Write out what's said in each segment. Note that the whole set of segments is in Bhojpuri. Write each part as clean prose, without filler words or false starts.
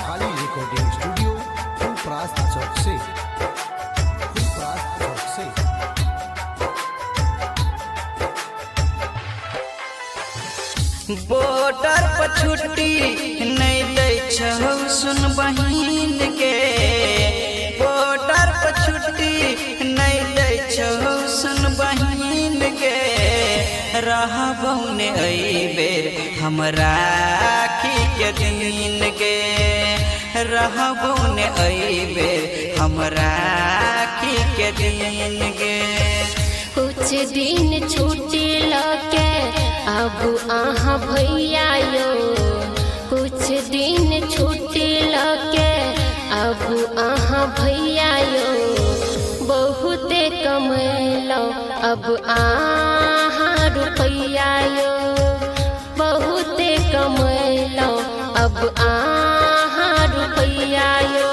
खाली रिकॉर्डिंग स्टूडियो फुलप्रास चौक से। बॉर्डर पर छुट्टी नहीं दै छौ सुन बहिन के, बॉर्डर पर छुट्टी नहीं दै छौ सुन बहिन के। रहबौ ने अइबेर हमरा राखी के दिन के, रहबौ ने अइबेर हमरा राखी के दिन के। कुछ दिन छुट्टी लके अब आहा भैया यो, कुछ दिन छुट्टी लके अब आहा भैया यो। बहुते कमैलो अब आहा रुपैया यो, बहुते कमैलो अब आहा रुपैया यो।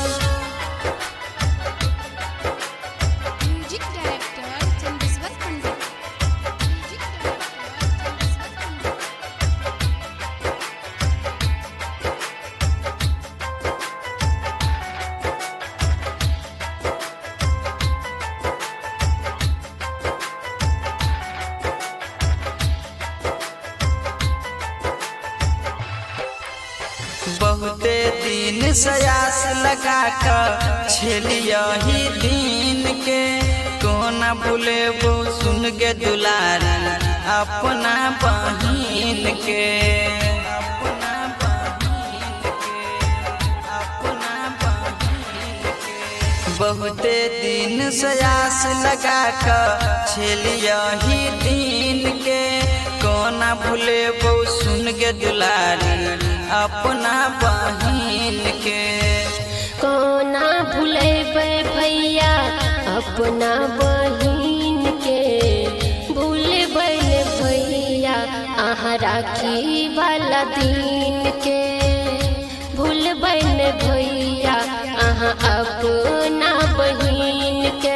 बहुते दिन सयास लगा कर छेलिया ही दिन के। कोना भूलेबो सुन के दुलारी अपना बहिन के, अपना बहिन के, अपना बहिन के। बहुते दिन सयास लगा कर छेलिया ही दिन के। कोना भूलेबो सुन के दुलारी अपना बहिन के। कोना भूलेबै भैया अपना बहिन के, भूलेबै ने भैया आहा राखी वाला दिन के। भूलेबै ने भैया आहा अपना बहिन के।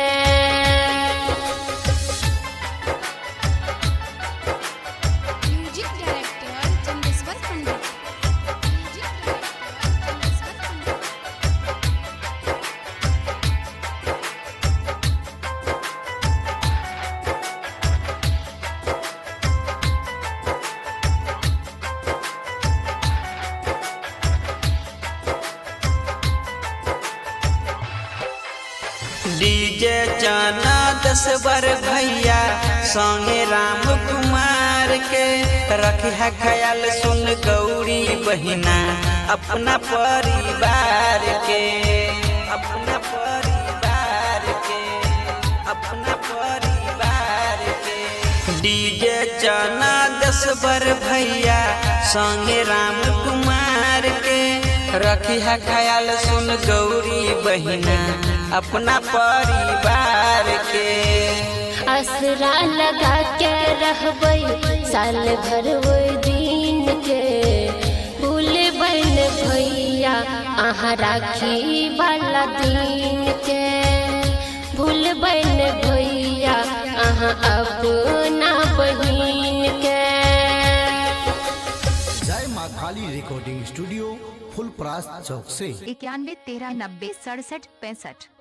डीजे जाना 10 बर भैया संगे राम कुमार के। रखिया ख्याल सुन गौरी बहिना अपना परिवार के, अपना परिवार के, अपना परिवार के। डीजे जाना 10 बर भैया संगे राम कुमार के। रखिया ख्याल सुन गौरी बहिना अपना परिवार के। असरा लगा के रहबै साल भर वो दिन के। भूलेबै ने भैया आहा राखी वाला दिन के। भूलेबै ने भैया आहा अपना बहिन के। जय माँ काली रिकॉर्डिंग स्टूडियो फुलप्रास चौक से। 91 13 90 67 65।